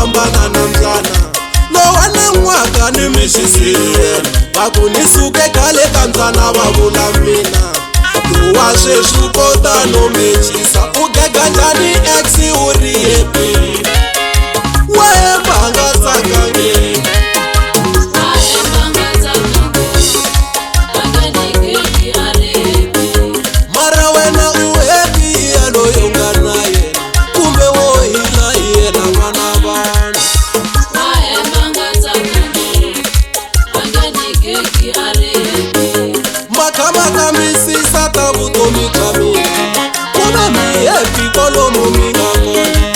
hambana na mbyana no wana n'waka ni mixisiyela va ku ni suke khale ka mbyana va vula mina wa sweswi u kota no mechisa u gega njhani ex u ri happy wehemba nga tsakangi mara wena u happy ya loyi u nga na yena kumbe wo hila yena n'wana vanhu makhama misisa ta vutomi bya mina kumbe mi happy kwalomu mi nga kona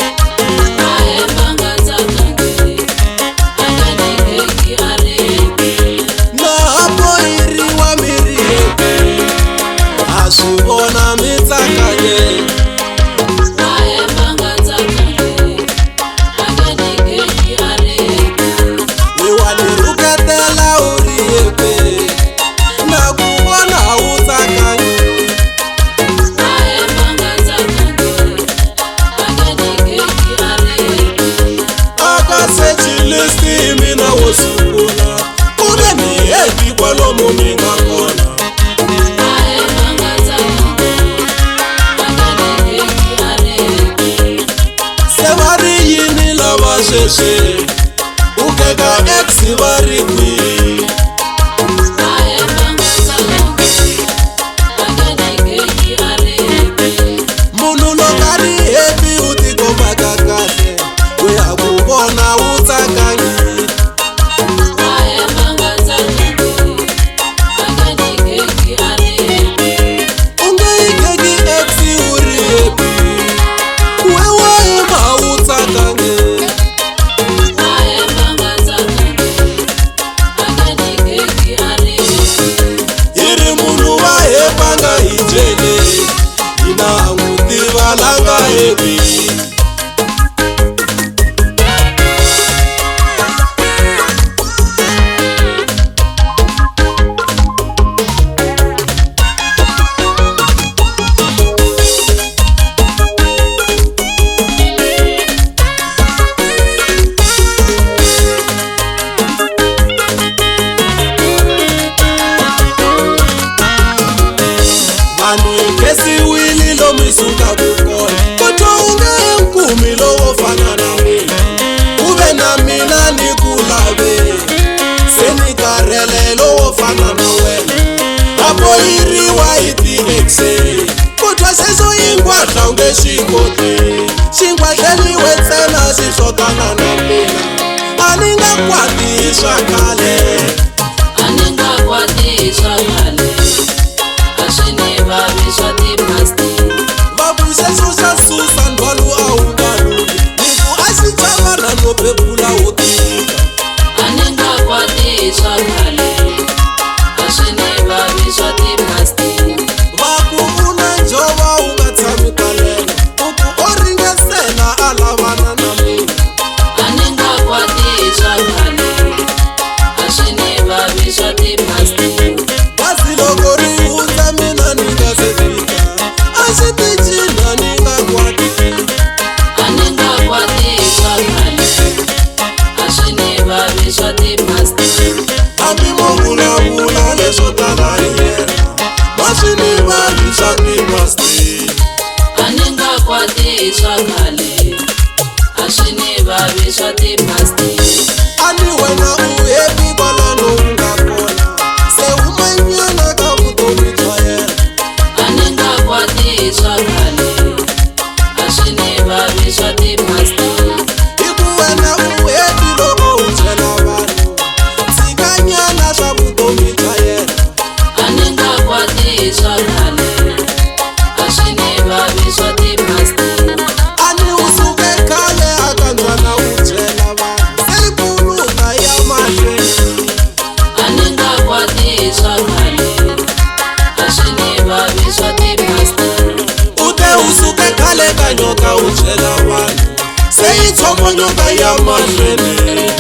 laha boheriwa mi ri happy ha swi vona mi tsakanye ni wa ni rhuketela u ri happy na ku vona u tsakanye aka sechilisti mina wo sungula kumbe mi happy kwalomu mi nga kona se va ri yini lava sweswi u gega ex va ri kwihi munhu loko a ri happy u tikombaka kahle u ya ku vona u tsakanyile u nge yi gegi ex u ri happy wehemba u tsakanyile hi ri munhu wa hembanga hi jele hina n'wi tiva la nga happy vanhu hi kesiwile lomu hi sukaka kona kotwa u nge nkumi lowo fana na mina u ve na mina ni ku lave se ni karhele lowo fana na wena a boheriwa hi ti-exe kotwa sweswo yingwahla u nge swi koti xingwahleliwe ntsena swi swotana na mina a ni nga kwati hi swa khale va ku sweswo swa susa ndhwalu a wu nga luli ni ku a xi chavana no bebula wo tika va ku u na njhova u nga tshami talela u ku o ringesela a lavana na mina bazi loko ri hundza mina ni nga se fika a xi ti cina ni nga kwati hambi mo vulavula leswo tala hi yena ma swi ni vanhu swa timasti a ni wena u happy kwalano u nga kona se u manyana ka vutomi bya yena hi ku wena u happy loko u byela vanhu tshikanyana swa vutomi bya yena a ni u suke khale aka ndlwana u byela vanhu se yi pfuluka ya mahlweni u te u suke khale ka nyoka u byela vanhu se yi tshomonyoka ya mahlweni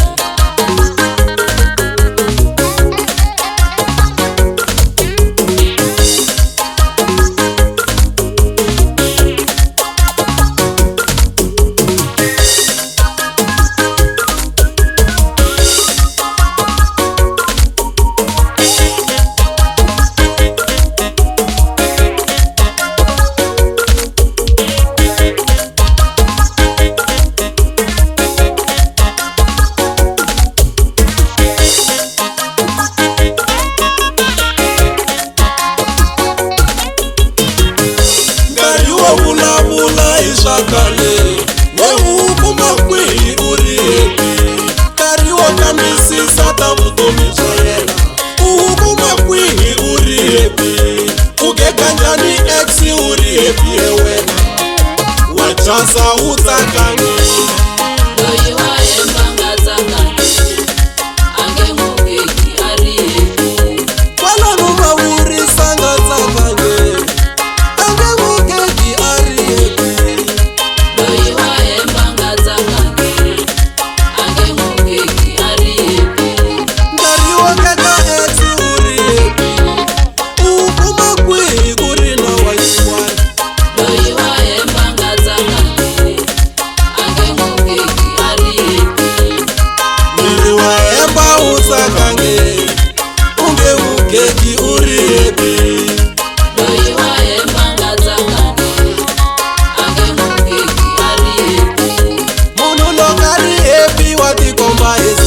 fa